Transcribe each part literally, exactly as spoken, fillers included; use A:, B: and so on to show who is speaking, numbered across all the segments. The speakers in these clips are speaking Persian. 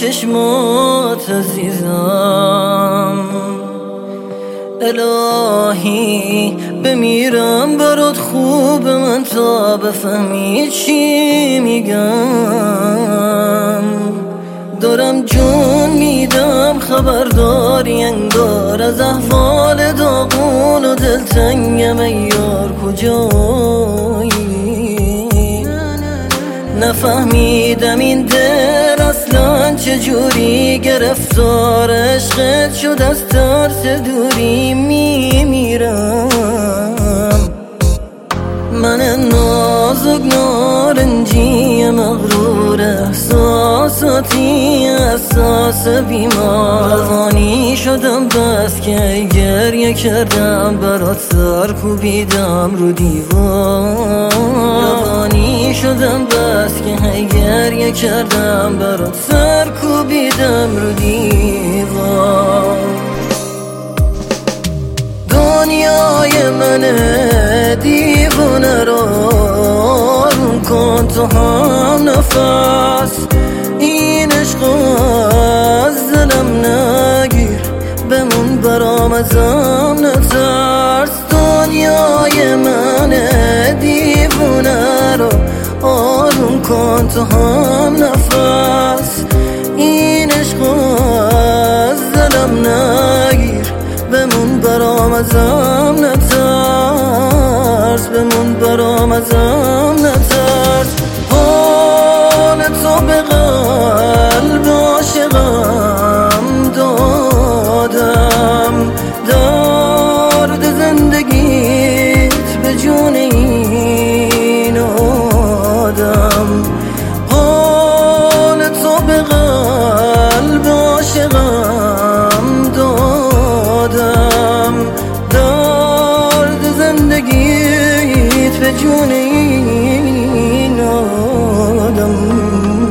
A: چشمات عزیزم. الهی بمیرم برات خوب من تا بفهمی چی میگم. دارم جون میدم خبرداری انگار از احوال داغون و دلتنگم ای یار کجایی. نفهمیدم این دل اصلا چجوری گرفتار عشقت شد، از ترس دوری میمیرم. من نازک نارنجی مغرور احساساتی احساس بیمار. روانی شدم بس که گریه کردم برات سر کوبیدم رو دیوار. روانی شدم بس که گریه کردم برات سر کوبیدم رو دیوار. دنیای منه دیوانه رو آروم کن تو هم نفس. این عشق از دلم نگیر بمون برام ازم نترس. دنیای منه دیوانه رو آروم کن تو هم نفس. این عشق از دلم نگیر بمون برام ازم نترس. بمون برام ازم نترس. حال تو به قلب عاشقم دادم، درد زندگیت به جون این آدم. حال تو به قلب عاشقم دادم، درد زندگیت به جون این آدم.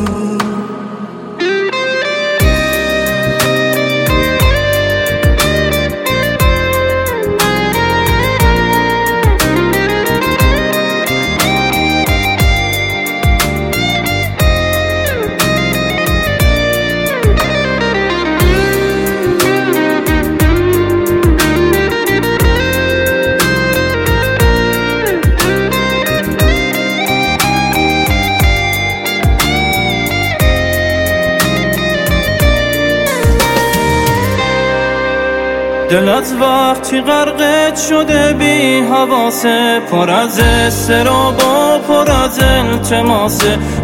B: دل از وقتی غرقت شده بی حواسه، پر از استراب و پر از التماس.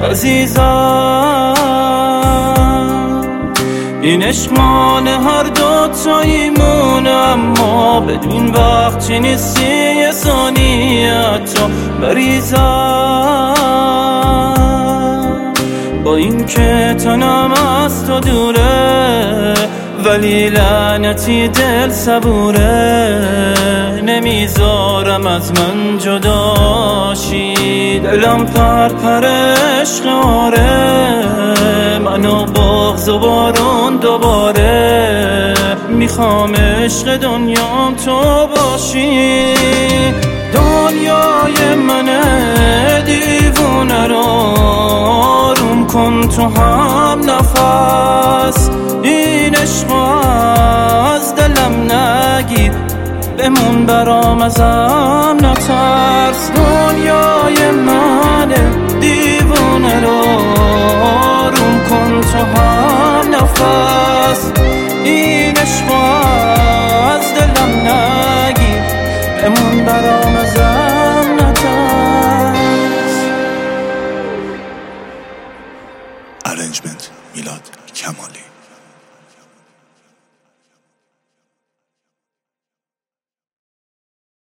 B: عزیزم این عشق مال هر دو تاییمونه، اما بدون وقت چی نیستی یه ثانیه تو بریزم. با این که تنم از تو دوره ولی لعنتی دل صبوره، نمیذارم از من جداشی. دلم پر پر عشق آره، منو بغض و بارون دوباره. میخوام عشق دنیام تو باشی. دنیای منه دیوونه رو آروم کن تو هم نفس. این عشق از دلم نگیر بمون برام ازم نترس. دنیای منه دیوونه رو آروم کن تو هم نفس. این عشق از دلم نگیر بمون برام ازم نترس.
C: ارنجمنت میلاد کمالی.